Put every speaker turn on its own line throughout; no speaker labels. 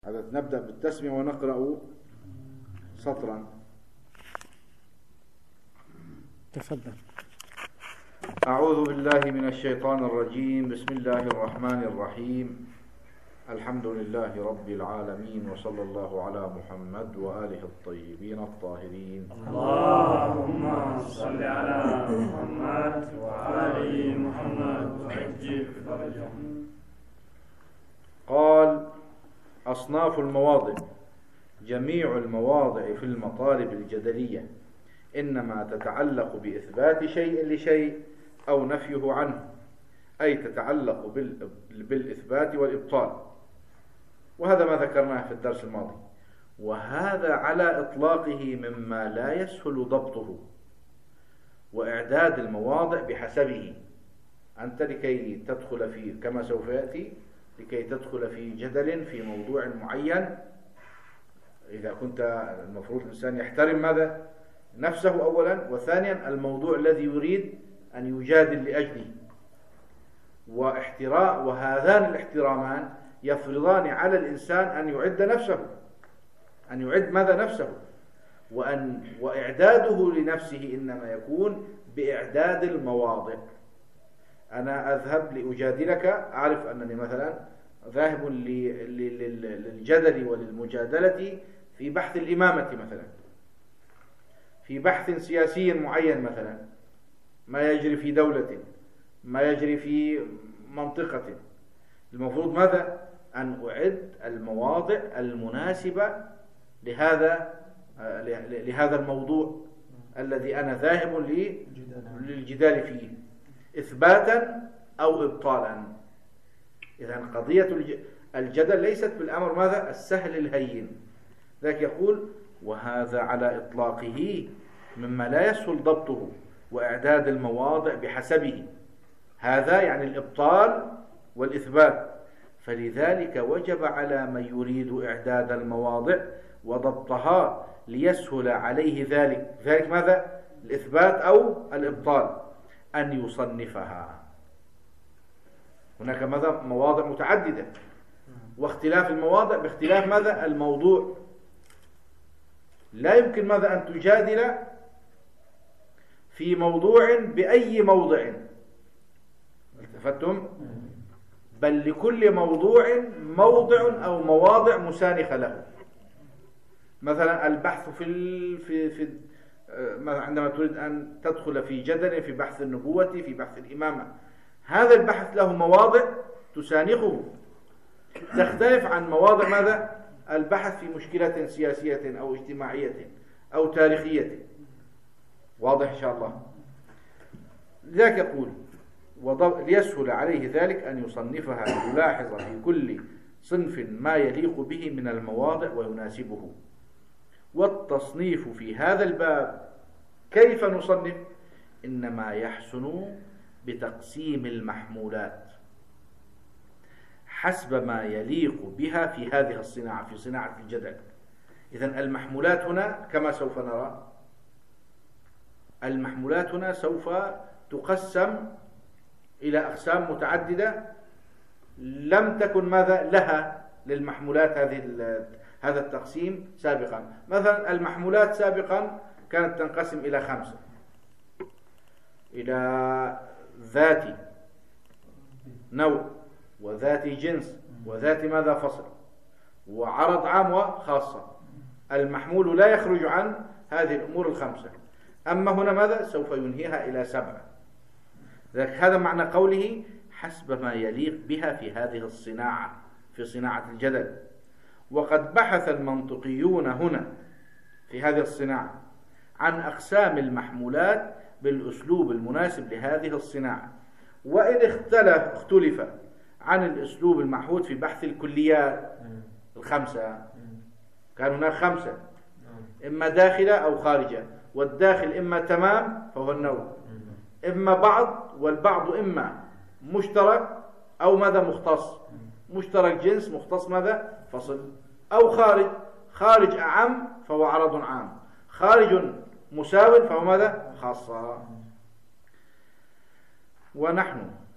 هذا نبدأ بالتسمية ونقرأ سطرا.
تفضل.
أعوذ بالله من الشيطان الرجيم. بسم الله الرحمن الرحيم. الحمد لله رب العالمين، وصلى الله على محمد وآله الطيبين الطاهرين.
اللهم صل على محمد وآل محمد وعجل فرجهم.
قال: أصناف المواضع: جميع المواضع في المطالب الجدلية إنما تتعلق بإثبات شيء لشيء أو نفيه عنه، أي تتعلق بالإثبات والإبطال، وهذا ما ذكرناه في الدرس الماضي. وهذا على إطلاقه مما لا يسهل ضبطه وإعداد المواضع بحسبه. أنت لكي تدخل فيه كما سوف يأتي، لكي تدخل في جدل في موضوع معين، إذا كنت المفروض الإنسان يحترم ماذا؟ نفسه أولا، وثانيا الموضوع الذي يريد أن يجادل لأجله. وهذان الاحترامان يفرضان على الإنسان أن يعد نفسه، أن يعد ماذا؟ نفسه. وإعداده لنفسه إنما يكون بإعداد المواضع. أنا أذهب لأجادلك، أعرف أنني مثلا ذاهب للجدل وللمجادلة في بحث الإمامة مثلا، في بحث سياسي معين مثلا، ما يجري في دولة، ما يجري في منطقة. المفروض ماذا؟ أن أعد المواضع المناسبة لهذا الموضوع الذي أنا ذاهب للجدال فيه، إثباتا أو إبطالا. إذن قضية الجدل ليست بالأمر ماذا؟ السهل الهين. ذاك يقول: وهذا على إطلاقه مما لا يسهل ضبطه وإعداد المواضع بحسبه. هذا يعني الإبطال والإثبات. فلذلك وجب على من يريد إعداد المواضع وضبطها ليسهل عليه ذلك ماذا؟ الإثبات أو الإبطال، أن يصنفها. هناك ماذا؟ مواضع متعددة، واختلاف المواضع باختلاف ماذا؟ الموضوع. لا يمكن ماذا؟ أن تجادل في موضوع بأي موضع، التفتم؟ بل لكل موضوع موضع أو مواضع مسانخة له. مثلا البحث في عندما تريد أن تدخل في جدل في بحث النبوة، في بحث الإمامة، هذا البحث له مواضع تسانخه، تختلف عن مواضع ماذا؟ البحث في مشكلة سياسية أو اجتماعية أو تاريخية. واضح إن شاء الله؟ لذلك يقول: ليسهل عليه ذلك أن يصنفها ليلاحظ في كل صنف ما يليق به من المواضع ويناسبه. والتصنيف في هذا الباب كيف نصنف؟ إنما يحسن بتقسيم المحمولات حسب ما يليق بها في هذه الصناعة، في صناعة الجدل. إذن المحمولات هنا كما سوف نرى، المحمولات هنا سوف تقسم إلى أقسام متعددة لم تكن ماذا لها للمحمولات هذا التقسيم سابقا. مثلا المحمولات سابقا كانت تنقسم إلى 5، إلى ذات نوع، وذات جنس، وذات ماذا؟ فصل، وعرض عام وخاصة. المحمول لا يخرج عن هذه الأمور ال5. أما هنا ماذا؟ سوف ينهيها إلى 7. هذا معنى قوله حسب ما يليق بها في هذه الصناعة، في صناعة الجدل. وقد بحث المنطقيون هنا في هذه الصناعة عن أقسام المحمولات بالأسلوب المناسب لهذه الصناعة. وإن اختلف عن الأسلوب المعهود في بحث الكليات ال5، كان هناك 5، إما داخلة أو خارجة، والداخل إما تمام فهو النوع، إما بعض، والبعض إما مشترك أو ماذا؟ مختص. مشترك جنس، مختص ماذا؟ فصل. أو خارج أعم فهو عرض عام، خارج مساو فهو ماذا؟ خاصة. ونحن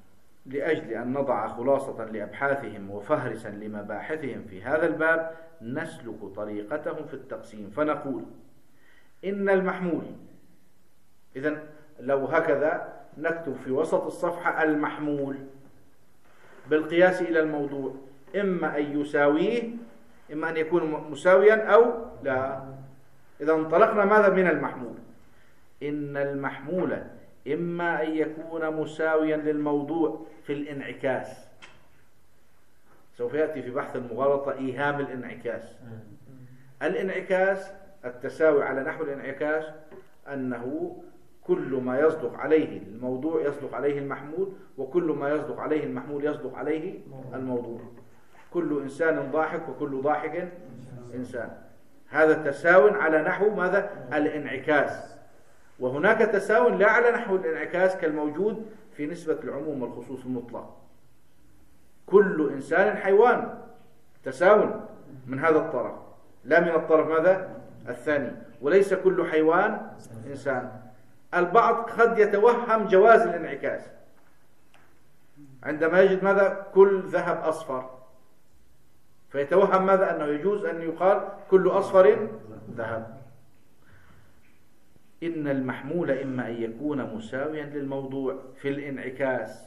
لأجل أن نضع خلاصة لأبحاثهم وفهرسا لمباحثهم في هذا الباب نسلك طريقتهم في التقسيم، فنقول إن المحمول، إذن لو هكذا نكتب في وسط الصفحة المحمول بالقياس إلى الموضوع، إما أن يساويه، إما أن يكون مساويا أو لا. إذا انطلقنا ماذا من المحمول؟ إن المحمول إما أن يكون مساويا للموضوع في الانعكاس، سوف يأتي في بحث المغالطة إيهام الانعكاس. الانعكاس التساوي على نحو الانعكاس أنه كل ما يصدق عليه الموضوع يصدق عليه المحمول، وكل ما يصدق عليه المحمول يصدق عليه الموضوع. كل إنسان ضاحك وكل ضاحك إنسان، هذا تساو على نحو ماذا؟ الانعكاس. وهناك تساو لا على نحو الانعكاس كالموجود في نسبة العموم والخصوص المطلق. كل إنسان حيوان، تساو من هذا الطرف لا من الطرف ماذا؟ الثاني. وليس كل حيوان إنسان. البعض قد يتوهم جواز الانعكاس عندما يجد ماذا؟ كل ذهب أصفر، فيتوهم ماذا؟ أنه يجوز أن يقال كل أصفر ذهب. إن المحمول إما أن يكون مساويا للموضوع في الانعكاس،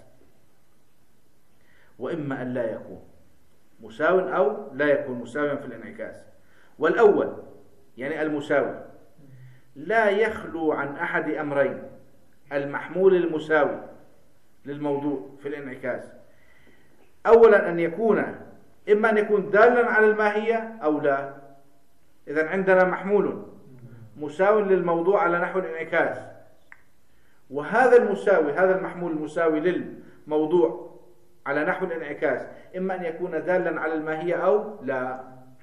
وإما أن لا يكون مساو أو لا يكون مساويا في الانعكاس. والأول يعني المساوي لا يخلو عن أحد أمرين: المحمول المساوي للموضوع في الانعكاس، أولا أن يكون إما أن يكون دالا على الماهية أو لا. إذن عندنا محمول مساوي للموضوع على نحو الانعكاس، وهذا المساوي، هذا المحمول المساوي للموضوع على نحو الانعكاس إما أن يكون دالا على الماهية أو لا.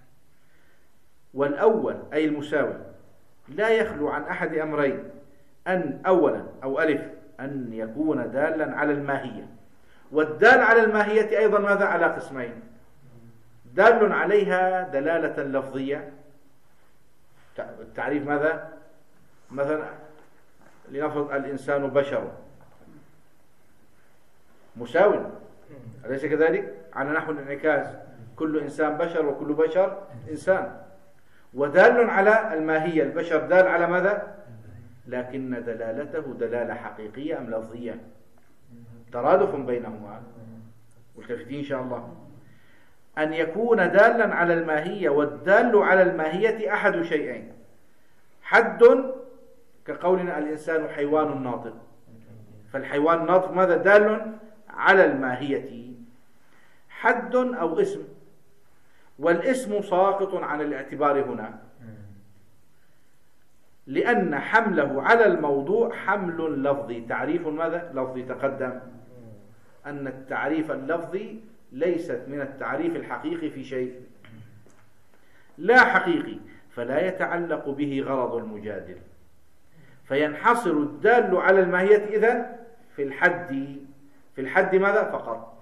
والأول أي المساوي لا يخلو عن أحد أمرين: أن أولا أو ألف أن يكون دالا على الماهية. والدال على الماهية أيضا ماذا؟ على قسمين: دال عليها دلالة لفظية، التعريف ماذا؟ مثلا لنفرض الإنسان بشر، مساو، أليس كذلك؟ على نحو الانعكاس كل إنسان بشر وكل بشر إنسان. ودال على الماهية، البشر دال على ماذا؟ لكن دلالته دلالة حقيقية أم لفظية؟ ترادف بينهما، ملتفتين إن شاء الله. أن يكون دالا على الماهية، والدال على الماهية أحد شيئين: حد كقولنا الإنسان حيوان ناطق، فالحيوان الناطق ماذا؟ دال على الماهية. حد أو اسم، والاسم ساقط عن الاعتبار هنا، لأن حمله على الموضوع حمل لفظي. تعريف ماذا؟ لفظي. تقدم أن التعريف اللفظي ليست من التعريف الحقيقي في شيء، لا حقيقي، فلا يتعلق به غرض المجادل، فينحصر الدال على الماهية إذن في الحد ماذا؟ فقط.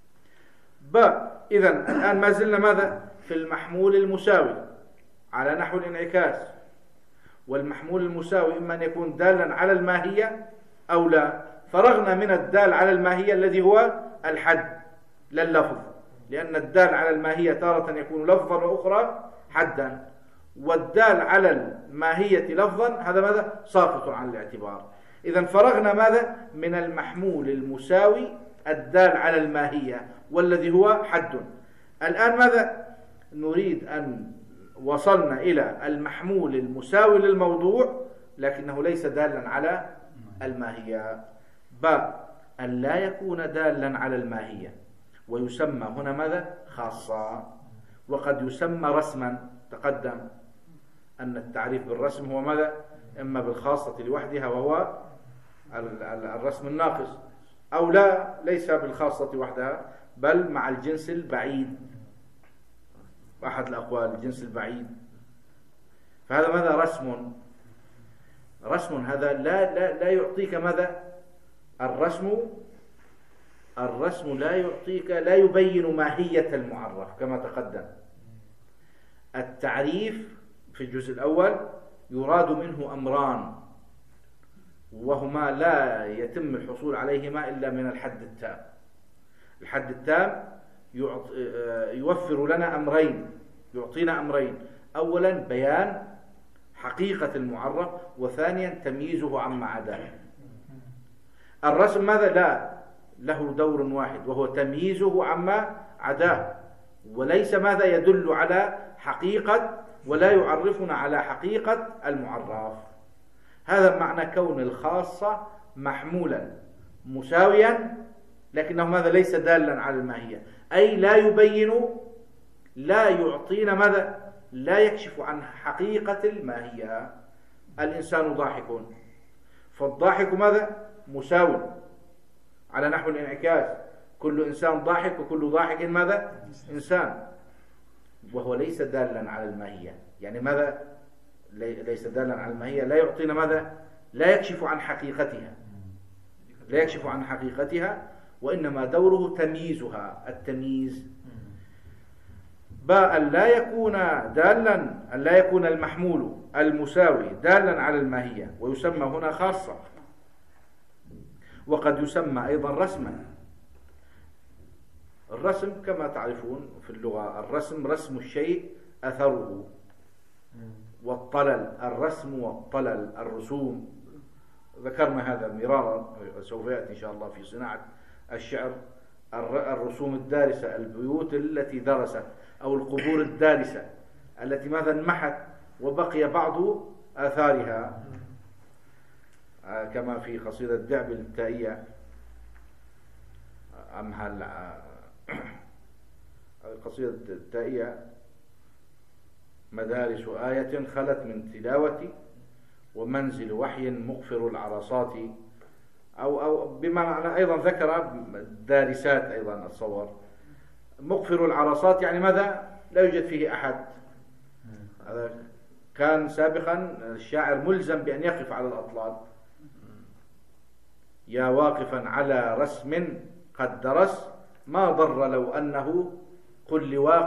إذن الآن ما زلنا ماذا؟ في المحمول المساوي على نحو الانعكاس. والمحمول المساوي إما أن يكون دالا على الماهية أو لا. فرغنا من الدال على الماهية الذي هو الحد لا اللفظ، لأن الدال على الماهية تارة يكون لفظا وأخرى حدا، والدال على الماهية لفظا هذا ماذا؟ ساقط عن الاعتبار. إذن فرغنا ماذا؟ من المحمول المساوي الدال على الماهية والذي هو حد. الآن ماذا نريد؟ أن وصلنا إلى المحمول المساوي للموضوع لكنه ليس دالا على الماهية. أن لا يكون دالا على الماهية، ويسمى هنا ماذا؟ خاصة، وقد يسمى رسما. تقدم أن التعريف بالرسم هو ماذا؟ إما بالخاصة لوحدها وهو الرسم الناقص، أو لا، ليس بالخاصة وحدها بل مع الجنس البعيد، أحد الأقوال الجنس البعيد. فهذا ماذا؟ رسم. هذا لا يعطيك ماذا؟ الرسم لا يعطيك، لا يبين ماهية المعرف كما تقدم. التعريف في الجزء الأول يراد منه أمران، وهما لا يتم الحصول عليهما إلا من الحد التام. الحد التام يوفر لنا أمرين، يعطينا أمرين: أولا بيان حقيقة المعرف، وثانيا تمييزه عما عداه. الرسم ماذا؟ لا، له دور واحد وهو تمييزه عما عداه، وليس ماذا يدل على حقيقة ولا يعرفنا على حقيقة المعرف. هذا معنى كون الخاصة محمولا مساويا، لكنه ماذا؟ ليس دالا على الماهية، أي لا يبين، لا يعطينا ماذا؟ لا يكشف عن حقيقة الماهية. الإنسان ضاحك، فالضاحك ماذا؟ مساو على نحو الانعكاس، كل إنسان ضاحك وكل ضاحك ماذا؟ إنسان، وهو ليس دالا على الماهية. يعني ماذا؟ ليس دالا على الماهية، لا يعطينا ماذا؟ لا يكشف عن حقيقتها، لا يكشف عن حقيقتها، وإنما دوره تمييزها، التمييز. باء لا يكون دالا، أن لا يكون المحمول المساوي دالا على الماهية، ويسمى هنا خاصة، وقد يسمى أيضا رسما. الرسم كما تعرفون في اللغة، الرسم رسم الشيء أثره، والطلل الرسم والطلل الرسوم، ذكرنا هذا مرارا، سوف يأتي إن شاء الله في صناعة الشعر. الرسوم الدارسة، البيوت التي درست، أو القبور الدارسة التي ماذا؟ انمحت وبقي بعض آثارها، كما في قصيدة دعبل التائية: القصيدة التائية: مدارس آية خلت من تلاوتي، ومنزل وحي مغفر العرصات، أو بمعنى أيضا ذكر الدارسات أيضا، الصور مغفر العرصات، يعني ماذا؟ لا يوجد فيه أحد. هذا كان سابقا الشاعر ملزم بأن يقف على الأطلال: يا واقفا على رسم قد درس، ما ضر لو أنه، قل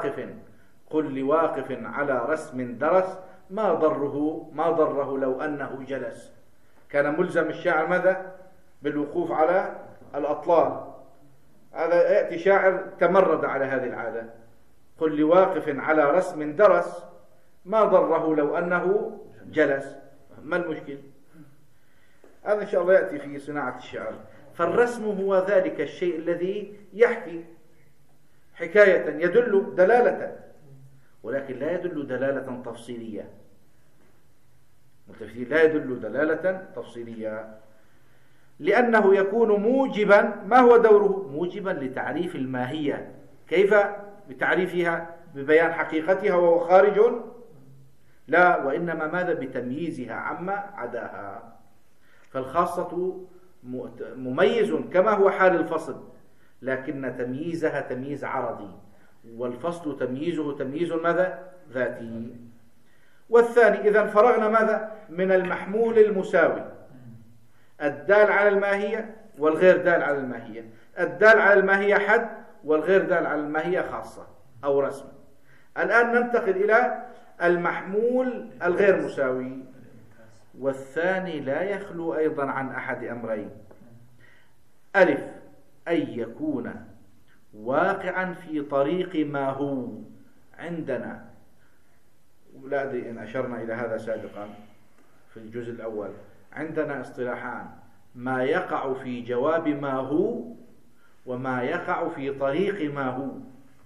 لواقف على رسم درس، ما ضره لو أنه جلس. كان ملزم الشاعر ماذا؟ بالوقوف على الأطلال. هذا يأتي شاعر تمرد على هذه العادة: قل لواقف على رسم درس، ما ضره لو أنه جلس. ما المشكل؟ هذا إن شاء الله يأتي في صناعة الشعر. فالرسم هو ذلك الشيء الذي يحكي حكاية، يدل دلالة، ولكن لا يدل دلالة تفصيلية. متفقين؟ لا يدل دلالة تفصيلية، لأنه يكون موجبا. ما هو دوره؟ موجبا لتعريف الماهية. كيف بتعريفها؟ ببيان حقيقتها وهو خارج؟ لا، وإنما ماذا؟ بتمييزها عما عداها. فالخاصة مميز كما هو حال الفصل، لكن تمييزها تمييز عرضي، والفصل تمييزه تمييز ماذا؟ ذاتي. والثاني، إذا فرغنا ماذا؟ من المحمول المساوي، الدال على الماهية والغير دال على الماهية. الدال على الماهية حد، والغير دال على الماهية خاصة أو رسم. الآن ننتقل إلى المحمول الغير مساوي، والثاني لا يخلو أيضا عن أحد أمرين: ألف، أن يكون واقعا في طريق ما هو عندنا. لا أدري إن أشرنا إلى هذا سابقا في الجزء الأول. عندنا اصطلاحان: ما يقع في جواب ما هو، وما يقع في طريق ما هو.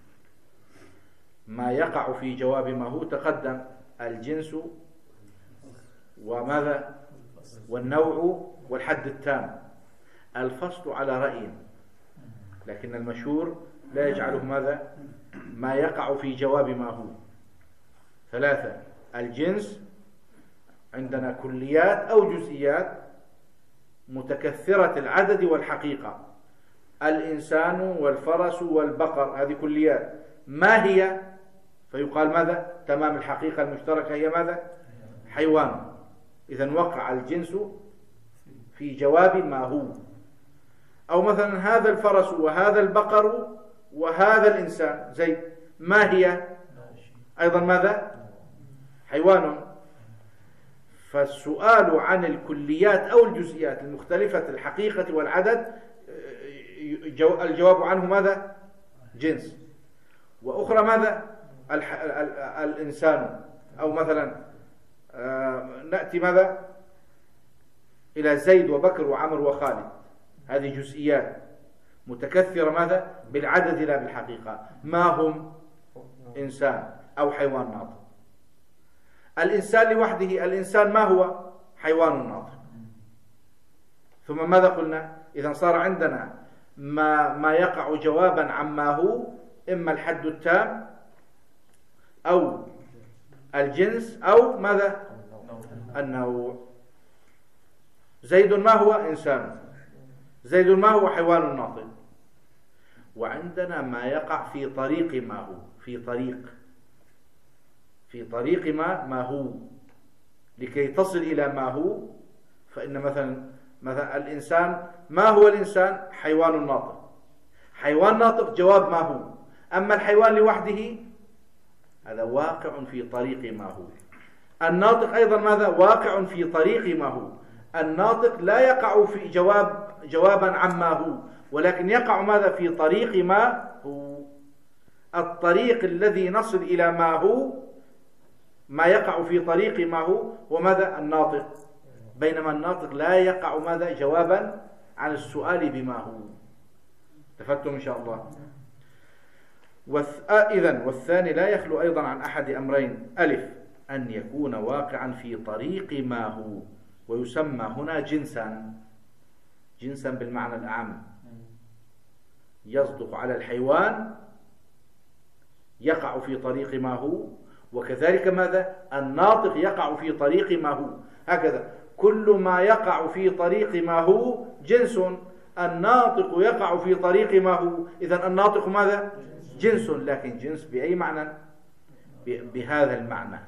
ما يقع في جواب ما هو تقدم: الجنس وماذا؟ والنوع والحد التام. الفصل على رأي، لكن المشهور لا يجعله ماذا؟ ما يقع في جواب ما هو. ثلاثة: الجنس، عندنا كليات أو جزئيات متكثرة العدد والحقيقة. الإنسان والفرس والبقر، هذه كليات. ما هي؟ فيقال ماذا؟ تمام الحقيقة المشتركة هي ماذا؟ حيوان. إذن وقع الجنس في جواب ما هو. أو مثلا هذا الفرس وهذا البقر وهذا الإنسان زيد، ما هي؟ أيضا ماذا؟ حيوان. فالسؤال عن الكليات أو الجزئيات المختلفة الحقيقة والعدد الجواب عنه ماذا؟ جنس. وأخرى ماذا؟ الإنسان. أو مثلا نأتي ماذا؟ إلى زيد وبكر وعمر وخالد، هذه جزئيات متكثرة ماذا؟ بالعدد لا بالحقيقة. ما هم؟ إنسان أو حيوان ناطق. الإنسان لوحده، الإنسان ما هو؟ حيوان ناطق. ثم ماذا قلنا؟ إذا صار عندنا ما يقع جوابا عما هو، إما الحد التام أو الجنس أو ماذا؟ النوع. زيد ما هو؟ إنسان. زيد ما هو؟ حيوان ناطق. وعندنا ما يقع في طريق ما هو، في طريق ما هو، لكي تصل إلى ما هو. فإن مثلا الإنسان، ما هو الإنسان؟ حيوان ناطق. حيوان ناطق جواب ما هو. أما الحيوان لوحده هذا واقع في طريق ما هو. الناطق أيضا ماذا؟ واقع في طريق ما هو. الناطق لا يقع في جوابا عما هو، ولكن يقع ماذا؟ في طريق ما هو. الطريق الذي نصل إلى ما هو، ما يقع في طريق ما هو، وماذا؟ الناطق. بينما الناطق لا يقع ماذا؟ جوابا عن السؤال بما هو. تفهمتم إن شاء الله؟ إذن والثاني لا يخلو أيضا عن أحد أمرين: ألف، أن يكون واقعا في طريق ما هو، ويسمى هنا جنسا. جنسا بالمعنى الأعم، يصدق على الحيوان، يقع في طريق ما هو، وكذلك ماذا؟ الناطق يقع في طريق ما هو. هكذا كل ما يقع في طريق ما هو جنس. الناطق يقع في طريق ما هو، إذن الناطق ماذا؟ جنس. لكن جنس بأي معنى؟ بهذا المعنى،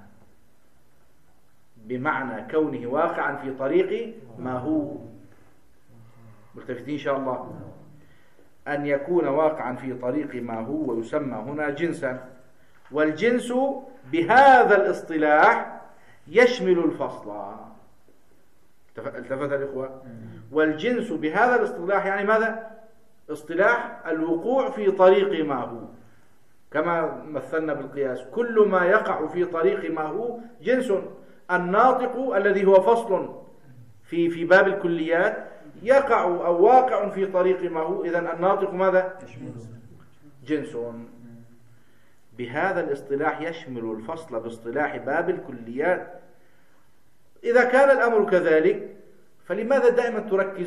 بمعنى كونه واقعا في طريق ما هو. ملتفتين إن شاء الله؟ أن يكون واقعا في طريق ما هو، ويسمى هنا جنسا. والجنس بهذا الاصطلاح يشمل الفصل. التفت الإخوة؟ والجنس بهذا الاصطلاح يعني ماذا؟ اصطلاح الوقوع في طريق ما هو، كما مثلنا بالقياس: كل ما يقع في طريق ما هو جنس. الناطق الذي هو فصل في باب الكليات يقع أو واقع في طريق ما هو، إذن الناطق ماذا؟ جنس. بهذا الاصطلاح يشمل الفصل باصطلاح باب الكليات. إذا كان الأمر كذلك، فلماذا دائما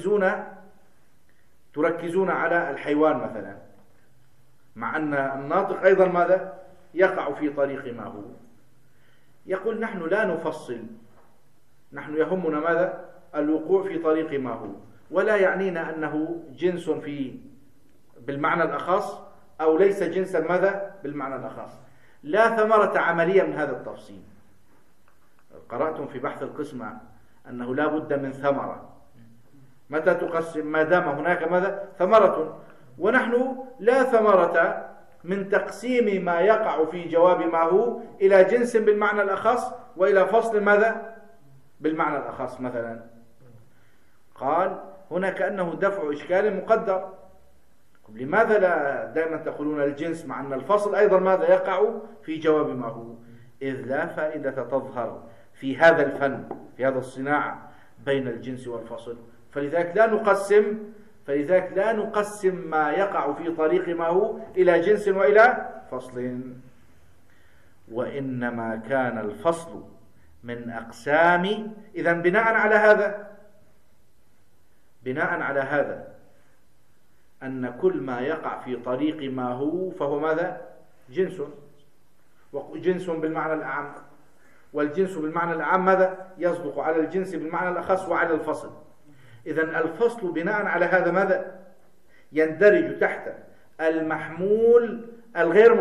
تركزون على الحيوان مثلا، مع أن الناطق أيضا ماذا؟ يقع في طريق ما هو. يقول: نحن لا نفصل، نحن يهمنا ماذا؟ الوقوع في طريق ما هو، ولا يعنينا أنه جنس بالمعنى الأخص أو ليس جنسا ماذا؟ بالمعنى الأخص. لا ثمرة عملية من هذا التفصيل. قرأتم في بحث القسمة أنه لا بد من ثمرة. متى تقسم؟ ما دام هناك ماذا؟ ثمرة. ونحن لا ثمرة من تقسيم ما يقع في جواب ما هو إلى جنس بالمعنى الأخص وإلى فصل ماذا؟ بالمعنى الأخص مثلا. قال هنا كأنه دفع إشكال مقدر. لماذا لا دائما تقولون الجنس مع أن الفصل أيضا ماذا يقع في جواب ما هو؟ إذ لا فائدة تظهر في هذا الفن، في هذا الصناعة، بين الجنس والفصل. فلذلك لا نقسم ما يقع في طريق ما هو إلى جنس وإلى فصل. وإنما كان الفصل من أقسام. إذن بناء على هذا أن كل ما يقع في طريق ما هو فهو ماذا؟ جنس. وجنس بالمعنى الأعم. والجنس بالمعنى الأعم ماذا؟ يصدق على الجنس بالمعنى الأخص وعلى الفصل. إذن الفصل بناء على هذا ماذا؟ يندرج تحت المحمول الغير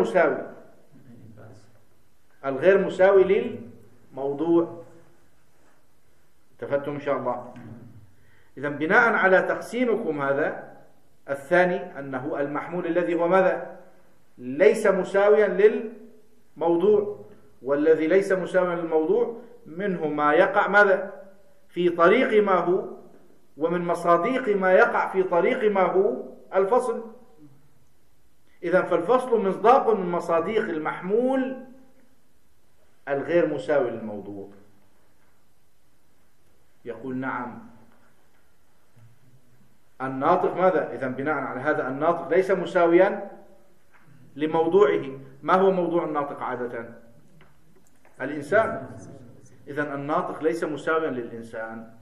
مساوي للموضوع. تفهمتم إن شاء الله؟ إذن بناء على تقسيمكم هذا الثاني، أنه المحمول الذي هو ماذا؟ ليس مساويا للموضوع، والذي ليس مساويا للموضوع منه ما يقع ماذا؟ في طريق ما هو، ومن مصاديق ما يقع في طريق ما هو الفصل. إذا فالفصل مصداق من مصاديق المحمول الغير مساوي للموضوع. يقول نعم الناطق ماذا؟ إذا بناء على هذا الناطق ليس مساويا لموضوعه. ما هو موضوع الناطق عادة؟ الإنسان. إذا الناطق ليس مساويا للإنسان.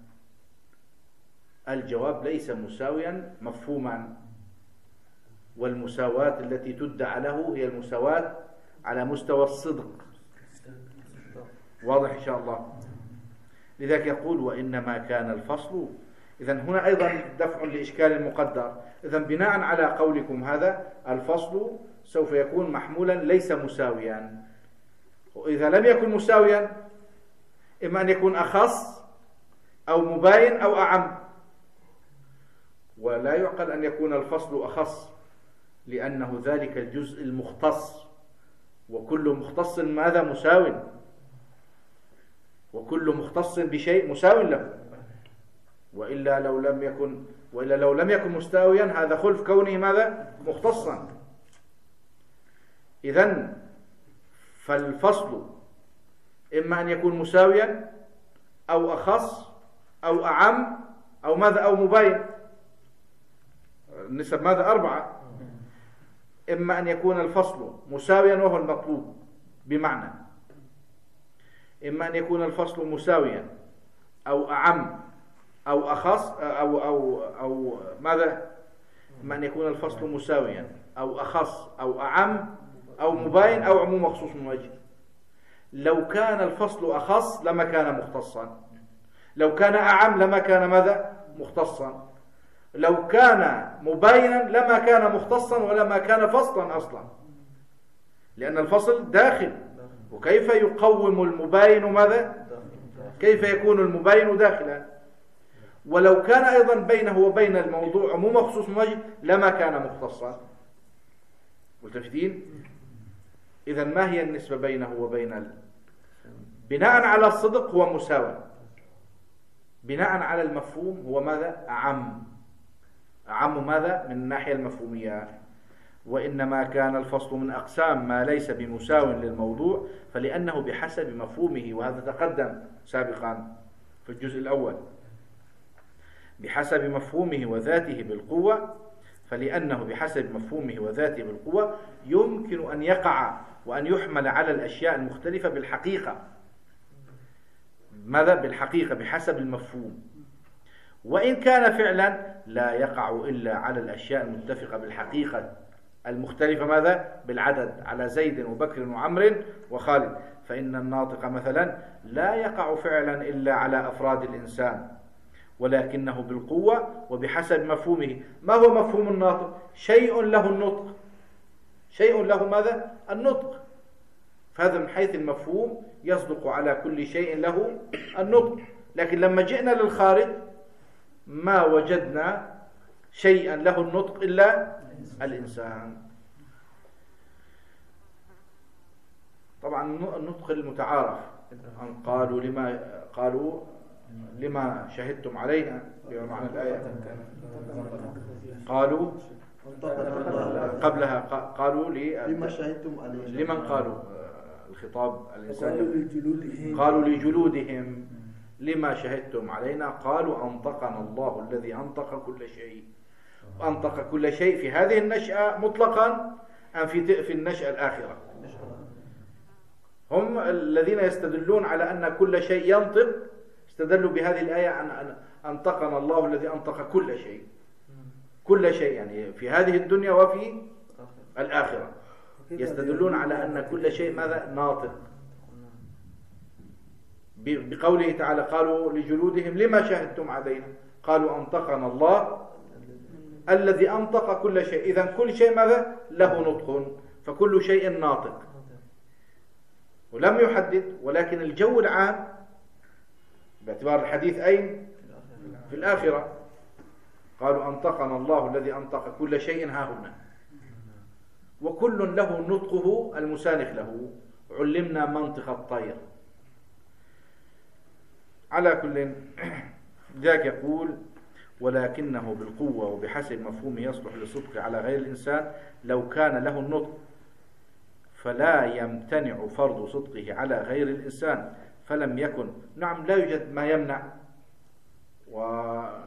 الجواب ليس مساويا مفهوما، والمساواة التي تدعى له هي المساواة على مستوى الصدق. واضح إن شاء الله. لذلك يقول وإنما كان الفصل. إذن هنا أيضا دفع لإشكال المقدر. إذن بناء على قولكم هذا الفصل سوف يكون محمولا ليس مساويا، وإذا لم يكن مساويا إما أن يكون أخص أو مباين أو أعم. ولا يعقل أن يكون الفصل أخص، لأنه ذلك الجزء المختص، وكل مختص ماذا؟ مساو، وكل مختص بشيء مساو له. وإلا لو لم يكن مستاويا هذا خلف كونه ماذا؟ مختصا. إذن فالفصل إما أن يكون مساويا أو أخص أو أعم أو ماذا؟ أو مباين. النسب ماذا؟ 4. إما أن يكون الفصل مساويا وهو المطلوب بمعنى، إما أن يكون الفصل مساويا أو أعم أو أخص أو ماذا؟ إما أن يكون الفصل مساويا أو أخص أو أعم أو مباين أو عموم مخصوص من وجه. لو كان الفصل أخص لما كان مختصا، لو كان أعم لما كان ماذا؟ مختصا، لو كان مباينا لما كان مختصا ولما كان فصلا أصلا، لأن الفصل داخل. وكيف يقوم المباين ماذا؟ كيف يكون المباين داخلا؟ ولو كان أيضا بينه وبين الموضوع عموم خصوص من وجه لما كان مختصا. ملتفتين؟ إذا ما هي النسبة بينه وبين بناء على الصدق هو مساوي، بناء على المفهوم هو ماذا؟ أعم ماذا؟ من الناحية المفهومية. وإنما كان الفصل من أقسام ما ليس بمساو للموضوع، فلأنه بحسب مفهومه، وهذا تقدم سابقا في الجزء الأول، بحسب مفهومه وذاته بالقوة، فلأنه بحسب مفهومه وذاته بالقوة يمكن أن يقع وأن يحمل على الأشياء المختلفة بالحقيقة. ماذا؟ بالحقيقة بحسب المفهوم. وإن كان فعلا لا يقع إلا على الأشياء المتفقة بالحقيقة المختلفة ماذا؟ بالعدد، على زيد وبكر وعمر وخالد. فإن الناطق مثلا لا يقع فعلا إلا على أفراد الإنسان، ولكنه بالقوة وبحسب مفهومه. ما هو مفهوم الناطق؟ شيء له النطق، شيء له ماذا؟ النطق. فهذا من حيث المفهوم يصدق على كل شيء له النطق. لكن لما جئنا للخارج ما وجدنا شيئا له النطق إلا الإنسان. طبعا النطق المتعارف أن قالوا لما شهدتم علينا بمعنى الآية، قالوا قبلها قالوا
لما شهدتم علينا،
لمن قالوا الخطاب الإنسان؟ قالوا لجلودهم لما شهدتم علينا، قالوا أنطقنا الله الذي أنطق كل شيء. أنطق كل شيء في هذه النشأة مطلقا أم في النشأة الآخرة؟ هم الذين يستدلون على أن كل شيء ينطق استدلوا بهذه الآية أن أنطقنا الله الذي أنطق كل شيء، كل شيء يعني في هذه الدنيا وفي الآخرة. يستدلون على أن كل شيء ماذا؟ ناطق، بقوله تعالى قالوا لجلودهم لما شهدتم علينا، قالوا أنطقنا الله الذي أنطق كل شيء. إذن كل شيء ماذا؟ له نطق، فكل شيء ناطق. ولم يحدد، ولكن الجو العام باعتبار الحديث أين؟ في الآخرة. قالوا أنطقنا الله الذي أنطق كل شيء ها هنا، وكل له نطقه المسانخ له. علمنا منطق الطير. على كل ذاك يقول ولكنه بالقوة وبحسب مفهومه يصلح للصدق على غير الإنسان لو كان له النطق، فلا يمتنع فرض صدقه على غير الإنسان فلم يكن. نعم، لا يوجد ما يمنع، وبعض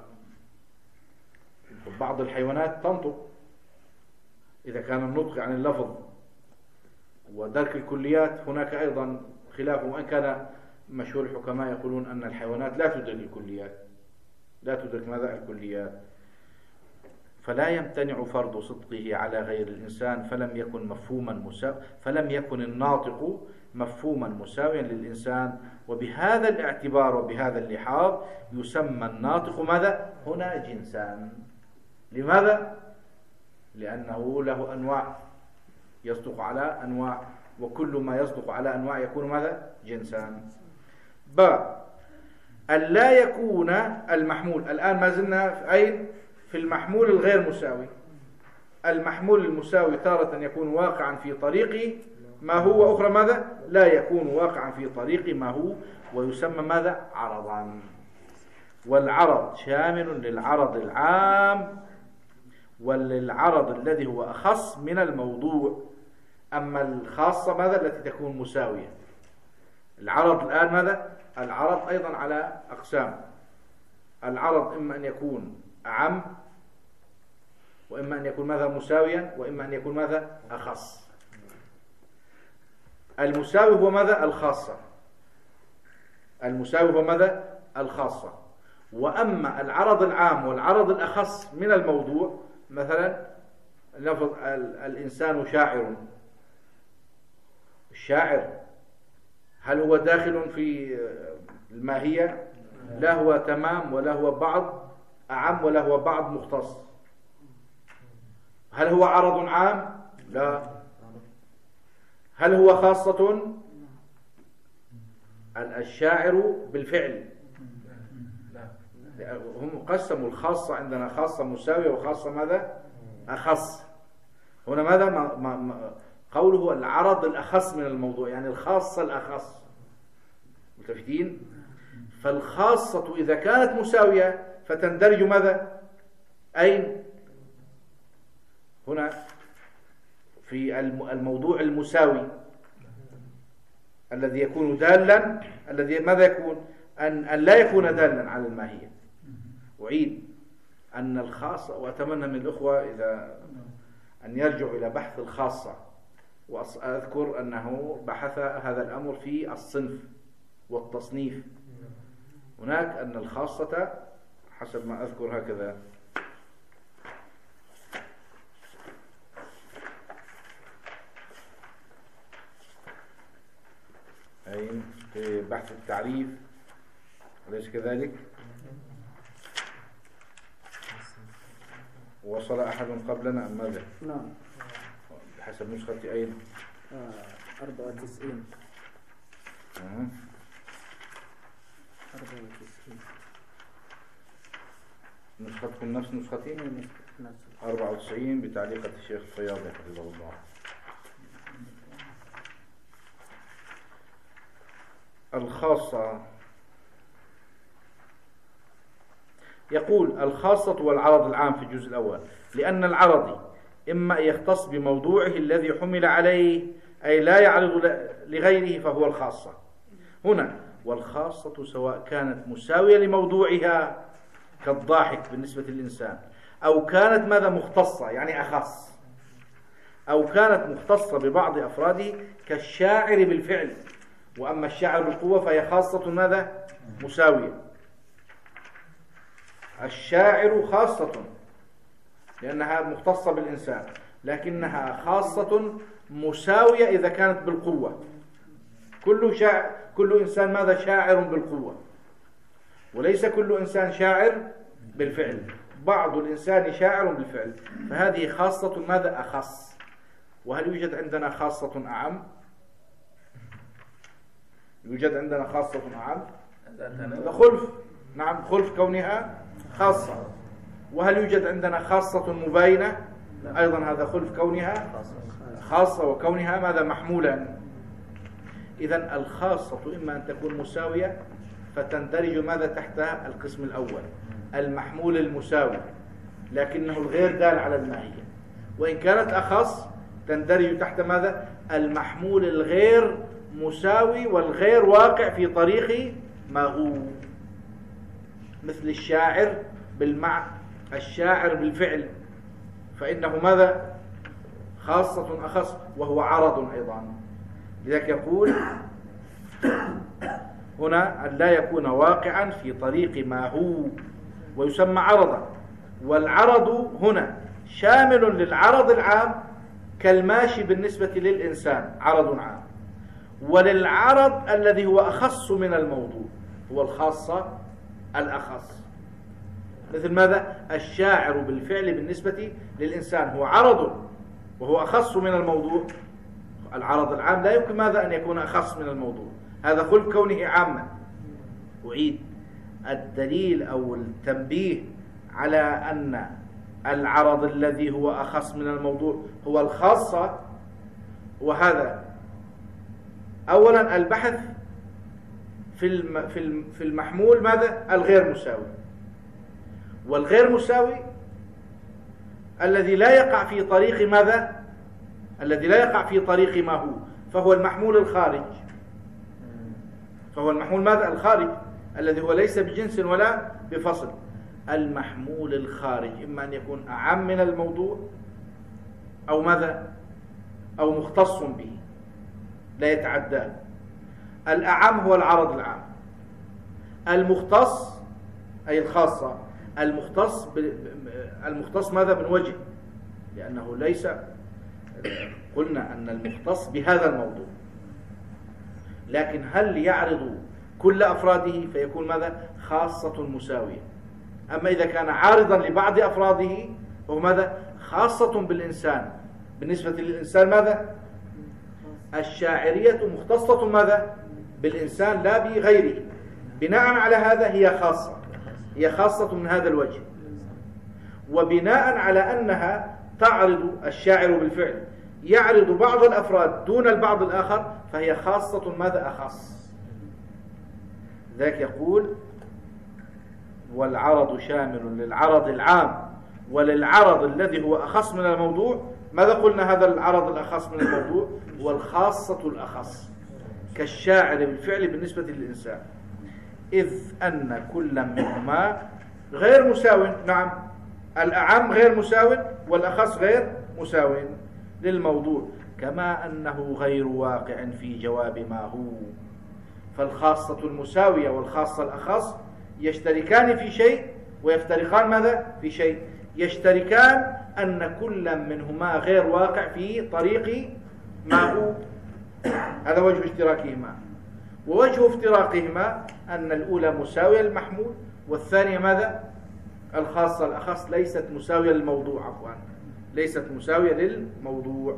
الحيوانات تنطق إذا كان النطق عن اللفظ. ودرك الكليات هناك أيضا خلاف، وإن كان مشهور الحكماء يقولون أن الحيوانات لا تدرك الكليات، لا تدرك ماذا الكليات. فلا يمتنع فرض صدقه على غير الإنسان فلم يكن الناطق مفهوما مساويا للإنسان. وبهذا الاعتبار وبهذا اللحاظ يسمى الناطق ماذا؟ هنا جنسان. لماذا؟ لأنه له أنواع، يصدق على أنواع، وكل ما يصدق على أنواع يكون ماذا؟ جنسان. أن لا يكون المحمول. الآن ما زلنا أين؟ في المحمول الغير مساوي. المحمول المساوي تارة يكون واقعا في طريق ما هو، وأخرى ماذا؟ لا يكون واقعا في طريق ما هو، ويسمى ماذا؟ عرضا. والعرض شامل للعرض العام وللعرض الذي هو أخص من الموضوع. أما الخاصة ماذا؟ التي تكون مساوية. العرض الآن ماذا؟ العرض أيضا على أقسام. العرض إما أن يكون أعم، وإما أن يكون ماذا؟ مساويا، وإما أن يكون ماذا؟ أخص. المساوي هو ماذا؟ الخاصة. المساوي هو ماذا؟ الخاصة. وأما العرض العام والعرض الأخص من الموضوع، مثلا لفظ الإنسان شاعر. الشاعر هل هو داخل في الماهية؟ لا هو تمام، ولا هو بعض أعم، ولا هو بعض مختص. هل هو عرض عام؟ لا. هل هو خاصة؟ الشاعر بالفعل. هم قسموا الخاصة، عندنا خاصة مساوية وخاصة ماذا؟ أخص. هنا ماذا؟ قوله العرض الأخص من الموضوع، يعني الخاصة الأخص. متفقين؟ فالخاصة إذا كانت مساوية فتندرج ماذا؟ أين؟ هنا في الموضوع المساوي الذي يكون دالا، الذي ماذا يكون؟ أن لا يكون دالا على الماهية. أعيد أن الخاصة، وأتمنى من الأخوة إذا أن يرجعوا إلى بحث الخاصة، وأذكر أنه بحث هذا الأمر في الصنف والتصنيف. هناك أن الخاصة حسب ما أذكر هكذا، أين في بحث التعريف، أليس كذلك؟ وصل أحد قبلنا أم ماذا؟
نعم.
بحسب نسختي أين؟
94. 94.
نسختكم نفس نسختي؟
نفس
94 بتعليقة الشيخ الفياضي حفظه الله. الخاصة، يقول الخاصة والعرض العام في الجزء الأول، لأن العرض إما يختص بموضوعه الذي حمل عليه، أي لا يعرض لغيره، فهو الخاصة هنا. والخاصة سواء كانت مساوية لموضوعها كالضاحك بالنسبة للإنسان، أو كانت ماذا؟ مختصة يعني أخص، أو كانت مختصة ببعض أفراده كالشاعر بالفعل. وأما الشاعر بالقوة فهي خاصة ماذا؟ مساوية. الشاعر خاصة لأنها مختصة بالإنسان، لكنها خاصة مساوية إذا كانت بالقوة. كل إنسان ماذا؟ شاعر بالقوة، وليس كل إنسان شاعر بالفعل. بعض الإنسان شاعر بالفعل، فهذه خاصة ماذا؟ أخص. وهل يوجد عندنا خاصة أعم؟ يوجد عندنا خاصة أعم؟ هذا خلف. نعم، خلف كونها خاصة. وهل يوجد عندنا خاصة مباينة؟ أيضا هذا خلف كونها خاصة وكونها ماذا؟ محمولا. إذن الخاصة إما أن تكون مساوية فتندرج ماذا؟ تحت القسم الأول، المحمول المساوي، لكنه الغير دال على الماهية، وإن كانت أخص تندرج تحت ماذا؟ المحمول الغير مساوي والغير واقع في طريق ما هو، مثل الشاعر الشاعر بالفعل، فإنه ماذا؟ خاصة أخص، وهو عرض أيضا. لذلك يقول هنا أن لا يكون واقعا في طريق ما هو ويسمى عرضا. والعرض هنا شامل للعرض العام كالماشي بالنسبة للإنسان عرض عام، وللعرض الذي هو أخص من الموضوع هو الخاصة الأخص، مثل ماذا؟ الشاعر بالفعل بالنسبة للإنسان هو عرض وهو أخص من الموضوع. العرض العام لا يمكن ماذا؟ أن يكون أخص من الموضوع، هذا خلق كونه عاما. أعيد الدليل أو التنبيه على أن العرض الذي هو أخص من الموضوع هو الخاصة، وهذا أولا البحث في المحمول ماذا؟ الغير مساوي، والغير مساوي الذي لا يقع في طريق ماذا؟ الذي لا يقع في طريق ما هو، فهو المحمول الخارج، فهو المحمول ماذا؟ الخارج الذي هو ليس بجنس ولا بفصل. المحمول الخارج إما أن يكون أعم من الموضوع أو ماذا؟ أو مختص به لا يتعداه. الأعم هو العرض العام، المختص أي الخاصة، المختص ماذا؟ من وجه، لأنه ليس، قلنا أن المختص بهذا الموضوع، لكن هل يعرض كل أفراده فيكون ماذا؟ خاصة مساوية. أما إذا كان عارضا لبعض أفراده فهو ماذا؟ خاصة بالإنسان. بالنسبة للإنسان ماذا؟ الشاعرية مختصة ماذا؟ بالإنسان لا بغيره، بناء على هذا هي خاصة، هي خاصة من هذا الوجه. وبناء على أنها تعرض الشاعر بالفعل يعرض بعض الأفراد دون البعض الآخر فهي خاصة ماذا؟ أخص. ذاك يقول والعرض شامل للعرض العام وللعرض الذي هو أخص من الموضوع. ماذا قلنا؟ هذا العرض الأخص من الموضوع هو الخاصة الأخص كالشاعر بالفعل بالنسبة للإنسان، إذ أن كل منهما غير مساو. نعم، الأعم غير مساو والأخص غير مساو للموضوع، كما أنه غير واقع في جواب ما هو. فالخاصة المساوية والخاصة الأخص يشتركان في شيء ويفترقان ماذا؟ في شيء. يشتركان أن كل منهما غير واقع في طريق ما هو، هذا وجه اشتراكهما. ووجه افتراقهما أن الأولى مساوية للمحمول والثانية ماذا؟ الخاصة الأخص ليست مساوية للموضوع، عفوا ليست مساوية للموضوع.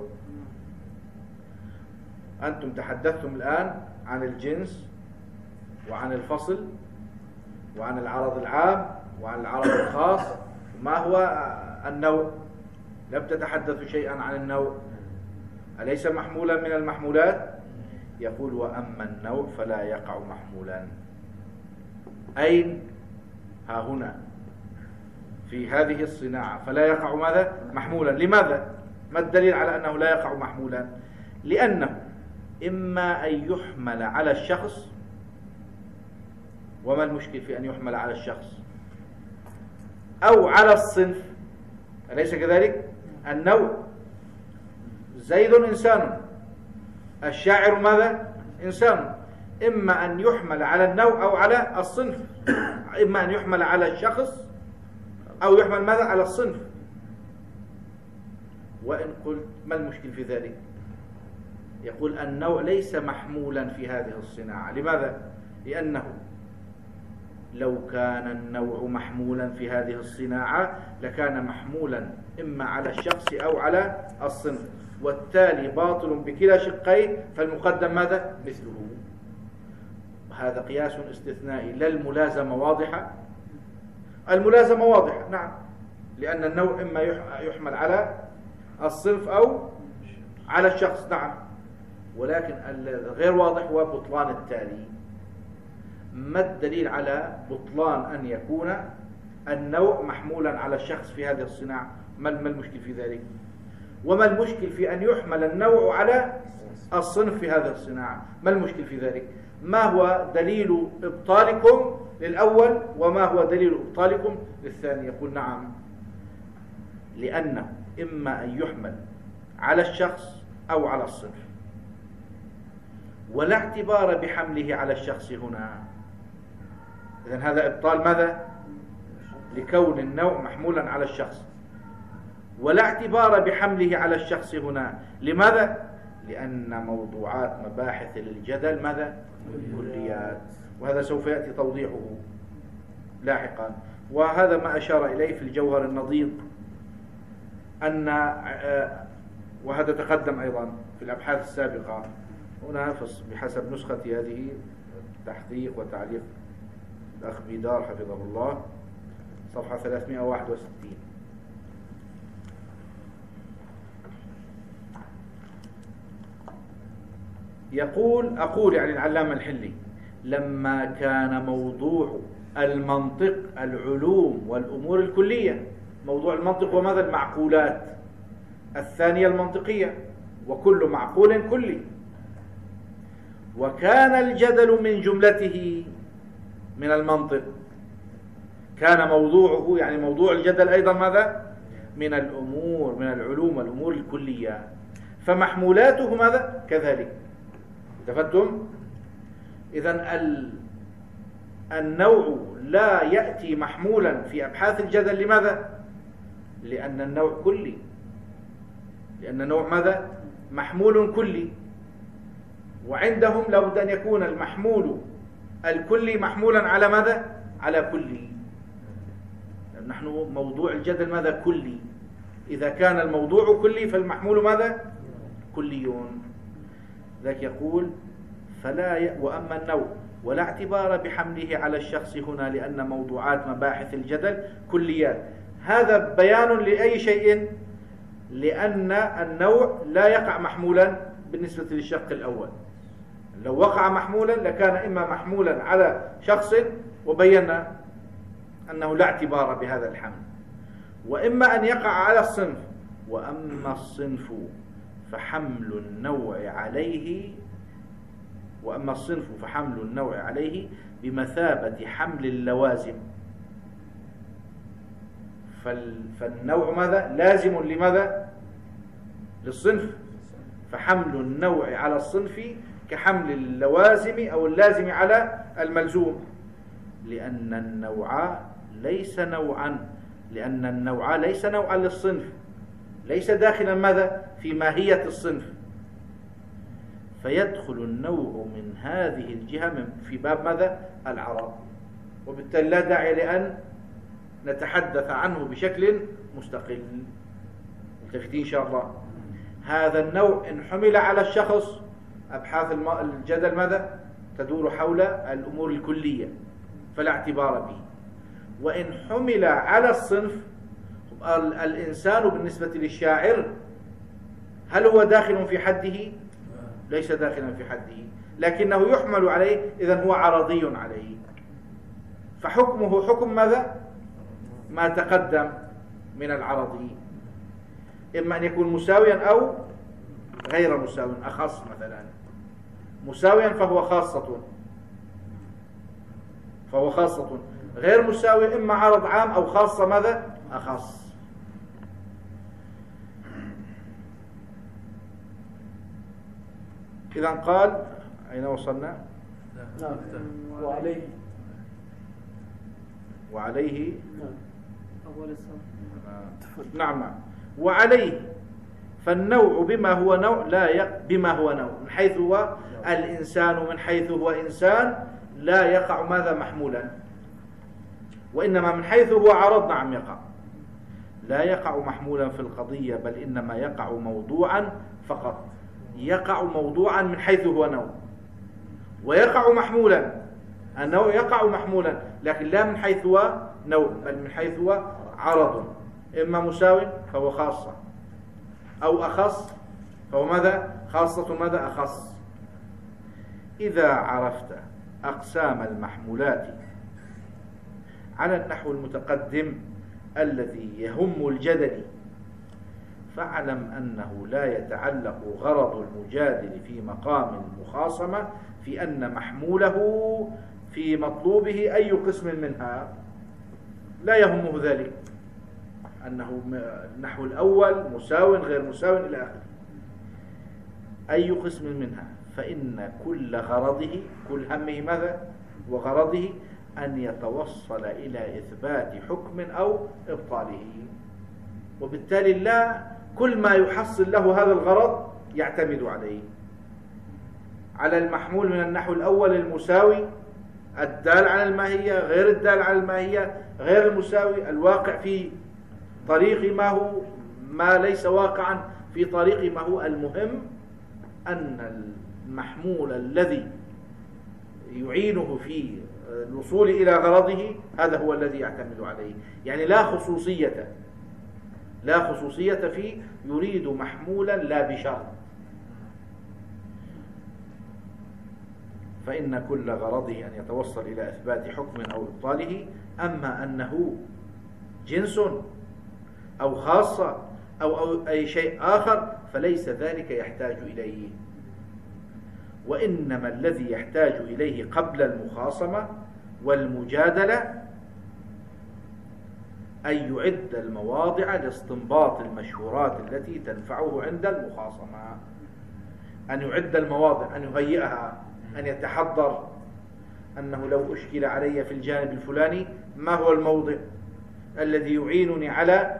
أنتم تحدثتم الآن عن الجنس وعن الفصل وعن العرض العام وعن العرض الخاص. ما هو النوع؟ لم تتحدثوا شيئا عن النوع، أليس محمولا من المحمولات؟ يقول وأما النوع فلا يقع محمولا. أين؟ ها هنا في هذه الصناعة فلا يقع ماذا؟ محمولا. لماذا؟ ما الدليل على أنه لا يقع محمولا؟ لأنه إما أن يحمل على الشخص، وما المشكل في أن يحمل على الشخص؟ أو على الصنف، أليس كذلك؟ النوع زيد إنسان، الشاعر ماذا؟ إنسان. إما أن يحمل على النوع أو على الصنف، إما أن يحمل على الشخص أو يحمل ماذا؟ على الصنف. وإن قلت ما المشكل في ذلك؟ يقول النوع ليس محمولا في هذه الصناعة. لماذا؟ لأنه لو كان النوع محمولا في هذه الصناعة لكان محمولا إما على الشخص أو على الصنف، والتالي باطل بكلا شقين، فالمقدم ماذا؟ مثله. هذا قياس استثنائي، لا الملازمة واضحة. الملازمة واضحة نعم، لأن النوع إما يحمل على الصنف أو على الشخص نعم، ولكن الغير واضح هو بطلان التالي. ما الدليل على بطلان أن يكون النوع محمولا على الشخص في هذه الصناعة، ما المشكل في ذلك؟ وما المشكل في أن يحمل النوع على الصنف في هذه الصناعة؟ ما المشكل في ذلك؟ ما هو دليل إبطالكم للأول وما هو دليل إبطالكم للثاني؟ يقول نعم، لأنه إما أن يحمل على الشخص أو على الصنف، ولا اعتبار بحمله على الشخص هنا. إذن هذا إبطال ماذا؟ لكون النوع محمولا على الشخص، ولا اعتبار بحمله على الشخص هنا. لماذا؟ لأن موضوعات مباحث الجدل ماذا؟ كليات، وهذا سوف يأتي توضيحه لاحقا. وهذا ما أشار إليه في الجوهر النضيد، أن وهذا تقدم أيضا في الأبحاث السابقة. هنا بحسب نسختي هذه تحقيق وتعليق الأخ بيدار حفظه الله، صفحة 361. أقول يعني العلامة الحلي: لما كان موضوع المنطق العلوم والأمور الكلية. موضوع المنطق وماذا؟ المعقولات الثانية المنطقية، وكل معقول كلي. وكان الجدل من جملته من المنطق. كان موضوعه يعني موضوع الجدل أيضا ماذا؟ من الأمور، من العلوم والأمور الكلية، فمحمولاته ماذا؟ كذلك. تفهمتم؟ إذن النوع لا يأتي محمولا في أبحاث الجدل. لماذا؟ لأن النوع كلي، لأن النوع ماذا؟ محمول كلي، وعندهم لابد أن يكون المحمول الكلي محمولا على ماذا؟ على كلي. نحن موضوع الجدل ماذا؟ كلي. إذا كان الموضوع كلي فالمحمول ماذا؟ كليون. ذاك يقول: وأما النوع ولا اعتبار بحمله على الشخص هنا لأن موضوعات مباحث الجدل كليات. هذا بيان لأي شيء؟ لأن النوع لا يقع محمولا بالنسبة للشق الأول. لو وقع محمولا لكان إما محمولا على شخص وبينا أنه لا اعتبار بهذا الحمل، وإما أن يقع على الصنف. وأما الصنف فحمل النوع عليه بمثابة حمل اللوازم. فالنوع ماذا؟ لازم لماذا؟ للصنف. فحمل النوع على الصنف كحمل اللوازم أو اللازم على الملزوم، لأن النوع ليس نوعا للصنف، ليس داخلا ماذا؟ في ماهية الصنف. فيدخل النوع من هذه الجهة في باب ماذا؟ العرض، وبالتالي لا داعي لأن نتحدث عنه بشكل مستقل. ملتفتين إن شاء الله. هذا النوع إن حمل على الشخص، أبحاث الجدل ماذا؟ تدور حول الأمور الكلية فلا اعتبار به. وإن حمل على الصنف، الإنسان بالنسبة للشاعر هل هو داخل في حده؟ ليس داخلا في حده، لكنه يحمل عليه، إذن هو عرضي عليه. فحكمه حكم ماذا؟ ما تقدم من العرضي، إما أن يكون مساويا أو غير مساو. أخص مثلا مساويا فهو خاصة، غير مساوي إما عرض عام أو خاصة ماذا؟ أخص. إذن قال أين وصلنا؟ وعليه
أول الصف.
نعم. وعليه فالنوع بما هو نوع من حيث هو الإنسان، من حيث هو إنسان لا يقع ماذا؟ محمولا. وإنما من حيث هو عرض نعم يقع، لا يقع محمولا في القضية، بل إنما يقع موضوعا فقط. يقع موضوعا من حيث هو نوع، ويقع محمولا. النوع يقع محمولا لكن لا من حيث هو نوع، بل من حيث هو عرض، إما مساو فهو خاصة أو أخص فهو ماذا؟ خاصة ماذا؟ أخص. إذا عرفت أقسام المحمولات على النحو المتقدم الذي يهم الجدل، فاعلم أنه لا يتعلق غرض المجادل في مقام المخاصمة في أن محموله في مطلوبه أي قسم منها، لا يهمه ذلك، أنه النحو الأول مساو غير مساو إلى آخره، أي قسم منها، فإن كل غرضه، كل همه ماذا؟ وغرضه أن يتوصل إلى إثبات حكم أو إبطاله، وبالتالي لا كل ما يحصل له هذا الغرض يعتمد عليه، على المحمول من النحو الأول المساوي الدال على الماهية غير الدال على الماهية غير المساوي، الواقع في طريق ما هو ما ليس واقعا في طريق ما هو. المهم أن المحمول الذي يعينه في الوصول إلى غرضه هذا هو الذي يعتمد عليه، يعني لا خصوصية فيه، يريد محمولا لا بشرط. فإن كل غرضه أن يتوصل إلى إثبات حكم أو إبطاله، أما أنه جنس أو خاصة أو أي شيء آخر فليس ذلك يحتاج إليه، وإنما الذي يحتاج إليه قبل المخاصمة والمجادلة أن يعد المواضع لاستنباط المشهورات التي تنفعه عند المخاصمة، أن يعد المواضع، أن يهيئها، أن يتحضر أنه لو أشكل علي في الجانب الفلاني ما هو الموضع الذي يعينني على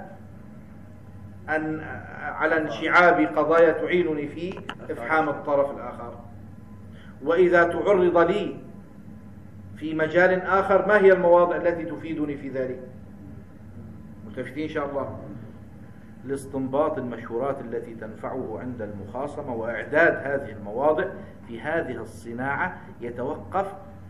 انشعاب قضايا تعينني في إفحام الطرف الآخر، وإذا تعرض لي في مجال آخر ما هي المواضع التي تفيدني في ذلك. ملتفتين إن شاء الله لاستنباط المشهورات التي تنفعه عند المخاصمة، وإعداد هذه المواضع في هذه الصناعة يتوقف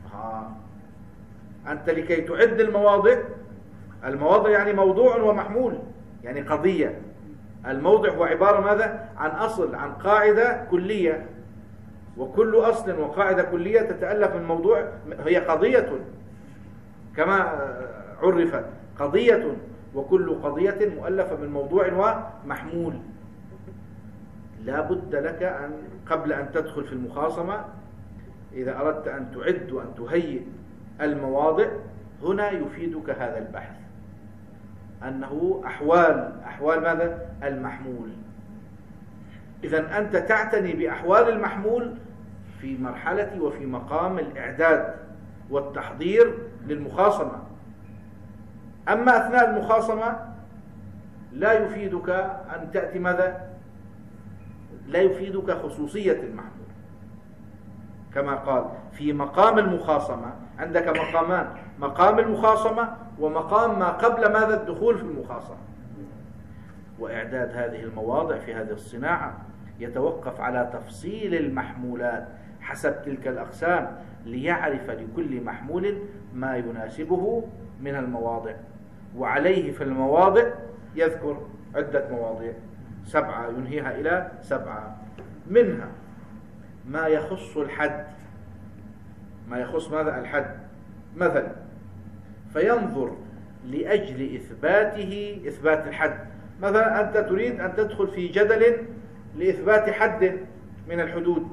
أنت لكي تعد المواضع يعني موضوع ومحمول، يعني قضية. الموضع هو عبارة ماذا؟ عن أصل، عن قاعدة كلية، وكل أصل وقاعدة كلية تتألف من موضوع، هي قضية كما عرفت، قضية، وكل قضية مؤلفة من موضوع ومحمول. لا بد لك أن قبل أن تدخل في المخاصمة إذا أردت أن تعد وأن تهيئ المواضع، هنا يفيدك هذا البحث أنه أحوال ماذا؟ المحمول. إذن أنت تعتني بأحوال المحمول في مرحلة وفي مقام الإعداد والتحضير للمخاصمة. أما أثناء المخاصمة لا يفيدك أن تأتي ماذا؟ لا يفيدك خصوصية المحمول، كما قال في مقام المخاصمة عندك مقامان، مقام المخاصمة ومقام ما قبل ماذا؟ الدخول في المخاصمة. وإعداد هذه المواضع في هذه الصناعة يتوقف على تفصيل المحمولات حسب تلك الأقسام، ليعرف لكل محمول ما يناسبه من المواضع، وعليه في المواضع يذكر عدة مواضع 7 ينهيها إلى 7، منها ما يخص الحد، ما يخص ماذا؟ الحد مثلا، فينظر لأجل إثبات الحد. مثلا أنت تريد أن تدخل في جدل لإثبات حد من الحدود،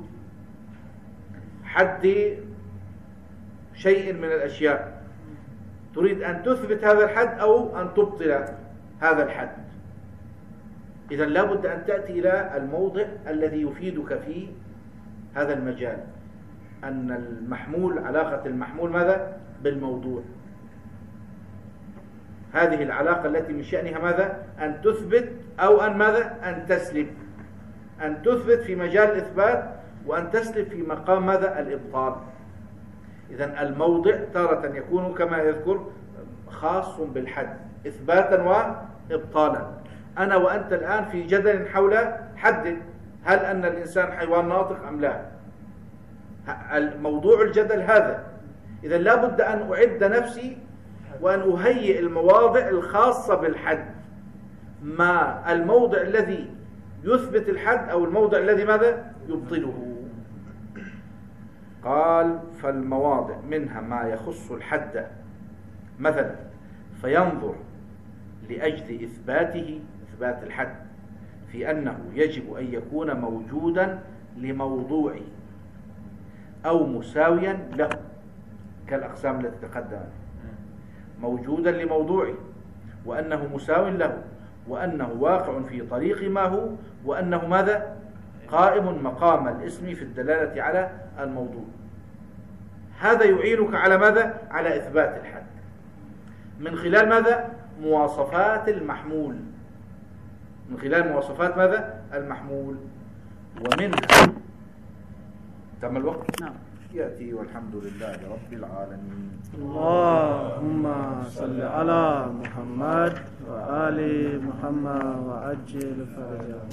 حد شيء من الأشياء، تريد أن تثبت هذا الحد أو أن تبطل هذا الحد. إذن لا بد أن تأتي إلى الموضع الذي يفيدك في هذا المجال، أن المحمول، علاقة المحمول ماذا؟ بالموضوع. هذه العلاقة التي من شأنها ماذا؟ أن تثبت أو أن ماذا؟ أن تسلب، أن تثبت في مجال الإثبات وأن تسلب في مقام ماذا؟ الإبطال. إذن الموضع تارة يكون كما يذكر خاص بالحد إثباتا وإبطالا. أنا وأنت الآن في جدل حول حد، هل أن الإنسان حيوان ناطق أم لا؟ الموضوع الجدل هذا. إذن لا بد أن أعد نفسي وأن أهيئ المواضع الخاصة بالحد، ما الموضع الذي يثبت الحد أو الموضع الذي ماذا؟ يبطله. قال فالمواضع منها ما يخص الحد مثلا فينظر لأجل إثبات الحد في أنه يجب أن يكون موجودا لموضوعه أو مساويا له، كالأقسام التي تقدمت، موجودا لموضوعه وأنه مساو له وأنه واقع في طريق ما هو وأنه ماذا؟ قائم مقام الاسم في الدلالة على الموضوع. هذا يعينك على ماذا؟ على إثبات الحد من خلال ماذا؟ مواصفات المحمول، من خلال مواصفات ماذا؟ المحمول. ومنها تم الوقت؟
نعم.
يأتي والحمد لله رب العالمين.
اللهم صل على محمد وآل محمد وعجل فرجهم.